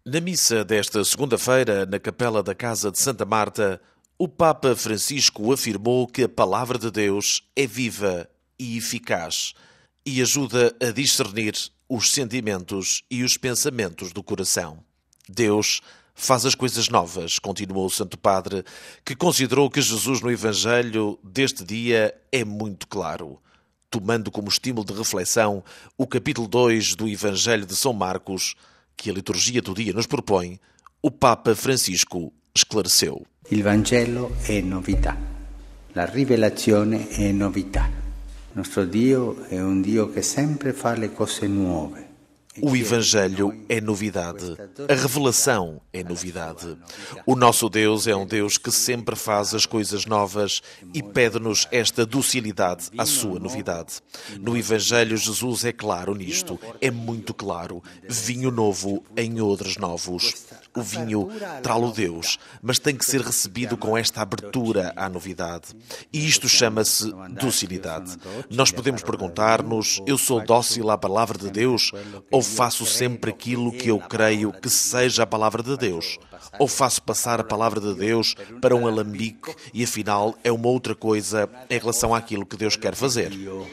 Na missa desta segunda-feira, na capela da Casa de Santa Marta, o Papa Francisco afirmou que a Palavra de Deus é viva e eficaz e ajuda a discernir os sentimentos e os pensamentos do coração. Deus faz as coisas novas, continuou o Santo Padre, que considerou que Jesus no Evangelho deste dia é muito claro. Tomando como estímulo de reflexão o capítulo 2 do Evangelho de São Marcos, que a liturgia do dia nos propõe, o Papa Francisco esclareceu. Il Vangelo è novità, la rivelazione è novità. Nostro Dio è un Dio che sempre fa le cose nuove. O Evangelho é novidade. A revelação é novidade. O nosso Deus é um Deus que sempre faz as coisas novas e pede-nos esta docilidade à sua novidade. No Evangelho, Jesus é claro nisto. É muito claro. Vinho novo em odres novos. O vinho trá-lo Deus, mas tem que ser recebido com esta abertura à novidade. E isto chama-se docilidade. Nós podemos perguntar-nos, eu sou dócil à palavra de Deus? Ou faço sempre aquilo que eu creio que seja a palavra de Deus? Ou faço passar a palavra de Deus para um alambique e afinal é uma outra coisa em relação àquilo que Deus quer fazer?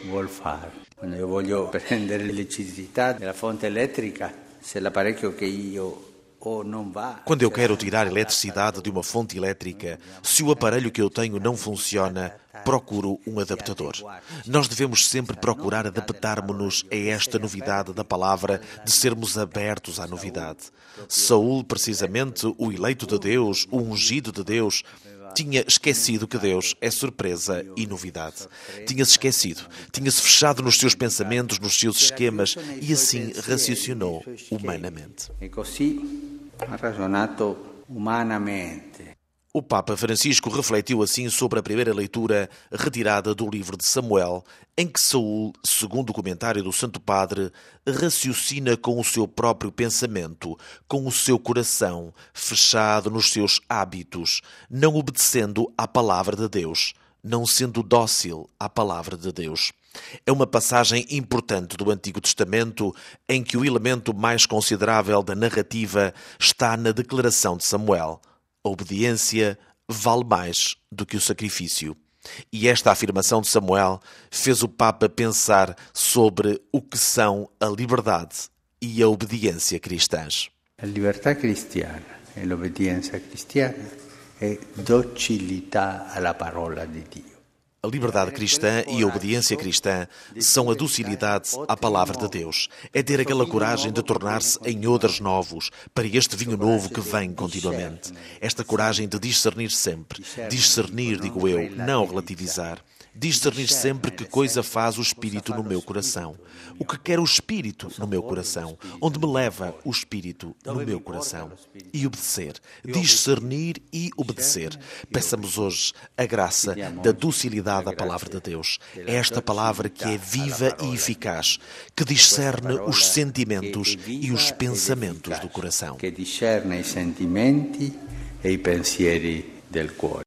Quando eu voglio prendere l'elettricità dalla fonte elettrica, se l'apparecchio che io Quando eu quero tirar eletricidade de uma fonte elétrica, se o aparelho que eu tenho não funciona, procuro um adaptador. Nós devemos sempre procurar adaptarmos-nos a esta novidade da palavra, de sermos abertos à novidade. Saúl, precisamente, o eleito de Deus, o ungido de Deus, tinha esquecido que Deus é surpresa e novidade. Tinha-se esquecido, tinha-se fechado nos seus pensamentos, nos seus esquemas e assim raciocinou humanamente. Ha ragionato umanamente. O Papa Francisco refletiu assim sobre a primeira leitura retirada do livro de Samuel, em que Saúl, segundo o comentário do Santo Padre, raciocina com o seu próprio pensamento, com o seu coração, fechado nos seus hábitos, não obedecendo à palavra de Deus, não sendo dócil à palavra de Deus. É uma passagem importante do Antigo Testamento em que o elemento mais considerável da narrativa está na declaração de Samuel. A obediência vale mais do que o sacrifício. E esta afirmação de Samuel fez o Papa pensar sobre o que são a liberdade e a obediência cristãs. A liberdade cristiana e a obediência cristiana é docilità alla parola di Dio. A liberdade cristã e a obediência cristã são a docilidade à palavra de Deus. É ter aquela coragem de tornar-se em odres novos, para este vinho novo que vem continuamente. Esta coragem de discernir sempre. Discernir, digo eu, não relativizar. Discernir sempre que coisa faz o Espírito no meu coração. O que quer o Espírito no meu coração. Onde me leva o Espírito no meu coração. E obedecer. Discernir e obedecer. Peçamos hoje a graça da docilidade à palavra de Deus. É esta palavra que é viva e eficaz, que discerne os sentimentos e os pensamentos do coração. Que discerne i sentimenti e i pensieri del cuore.